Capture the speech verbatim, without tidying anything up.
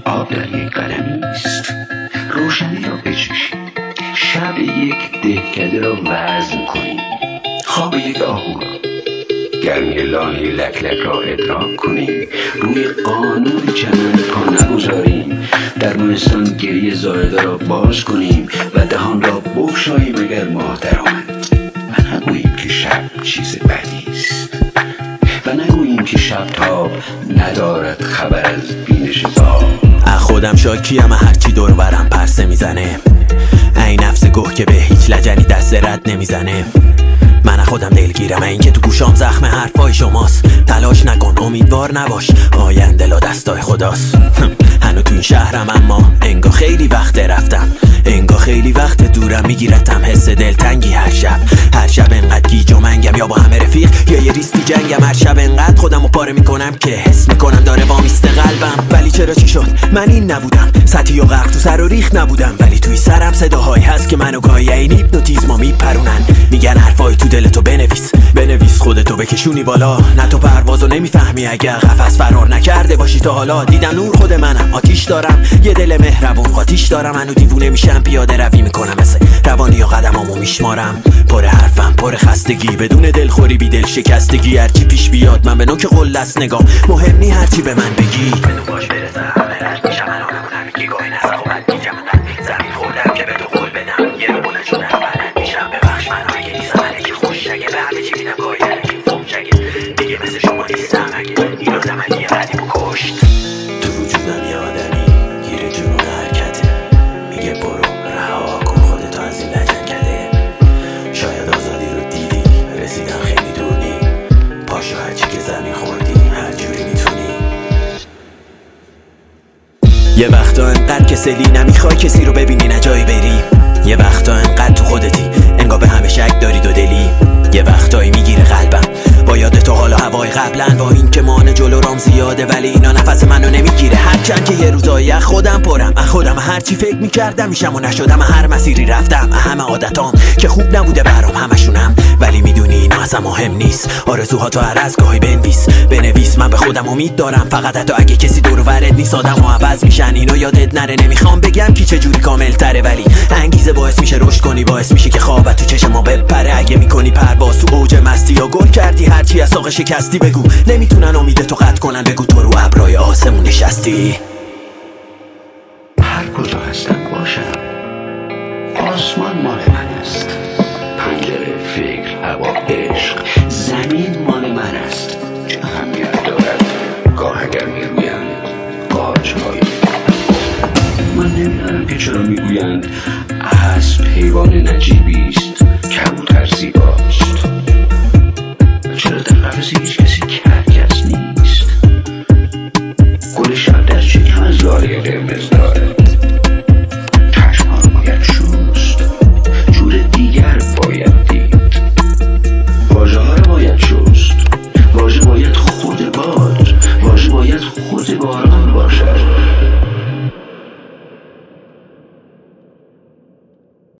آب در یک قلمی است. روشنی را بچشید، شب یک دهکده را وزن کنید، خواب یک آهو را، گرمی لانه لک لک را ادراک کنیم، روی قانون چمن پا نگذاریم، در مهستان گریه زایده را باز کنیم و دهان را بگشاییم اگر ماه در آمد و نگوییم که شب چیز بدی است و نگوییم که شب تاب ندارد خبر از بینش باب. خودم شاکیم هرچی دور برم پرسه میزنه، این نفس گوه که به هیچ لجنی دست رد نمیزنه. من خودم دلگیرم این که تو گوشام زخم حرفای شماست. تلاش نکن امیدوار نباش، آینده لا دستای خداست. هنو تو این شهرم اما انگا خیلی وقت رفتم، انگا خیلی وقت دورم میگیرتم حس دلتنگی هر شب. هر شب انقدر گیج و منگم یا با همه رفیق یا یه ریستی جنگم. هر شب انقدر خودم رو پاره میکنم که حس میکنم داره وامیسته قلبم. ولی چرا چی شد من این نبودم، سطحی و غرق تو سر و ریخ نبودم، ولی توی سرم صداهایی هست که منو گاهی این هیپنوتیزما میپرونن. میگن حرفای تو دلتو بنویس، بنویس خودتو بکشونی بالا، نه تو پروازو نمیفهمی اگر قفس فرار نکرده باشی تا حالا. دیدم نور خود منم، آتیش دارم، یه دل مهربون قاتیش دارم. منو دیوونه میشم پیاده روی میکنم، مثل روانی یا قدمامو میشمارم. پر حرفم پر خستگی، بدون دلخوری بی دل شکستگی. هرچی پیش بیاد من به نوک قله است نگام، مهم نی هرچی به من بگی. بدون باش برسه همه رد میشم، من آنمونم میگی گاهی نسخ و بد میگم. من زمین خوردم که به تو قول بدم، یه رو بلند شدم بلند میشم. ببخش من اگه نیستم الکی خوش شگه، به همه چی میدم گاهی الکی فوم شگه. دیگه مثل شما نیستم اگه این آدم اگه قدیمو کشت. تو وجودم یه آدمی گیره جنون حرکته، میگه برو رها کن خودتو از این لجنگده. شاید آزادی رو دیدی، رسیدم خیلی دور نی، پاشو هرچی که زمین خوردی هر جوری میتونی. یه وقتا انقدر کسلی نمیخوای کسی رو ببینی نه جایی بری. یه وقتا انقدر تو خودتی انگار به همه شک داری دو دلی. یه وقتایی میگیره قلبم با یاد تو حالا هوای قبلن، با این که مان جلو رام زیاده ولی اینا نفس منو نمیگیره. هرچند که یه روزایی از خودم پرم، از خودم هرچی فکر میکردم میشم و نشدم. هر مسیری رفتم همه عادتام که خوب نبوده برام همشونم، ولی میدونی اینا اصلا مهم نیست. آرزوها تو هر از گاهی بنویس، بنویس من به خودم امید دارم. فقط حتی اگه کسی دور و برت نیست آدم و عوض میشن، اینو یادت نره. نمیخوام بگم کی چه جوری کامل تره، ولی انگیزه باعث میشه رشد کنی، باعث میشه که خوابت تو چشم ما بپره. اگه میکنی پرواز تو اوج مستی یا گل کردی هرچی از ساق شکستی، بگو نمیتونن امید تو قطع کنن، بگو تو رو ابرای آسمون نشستی. هر کجا هستم باشم آسمان مال من است، پنجره فکر هوا عشق زمین مال من است. چه اهمیت دارد گاه اگر میرویند قاج های من. نمیدانم که چرا میگویند اسب حیوان نجیبی است، کبوتر زیباست.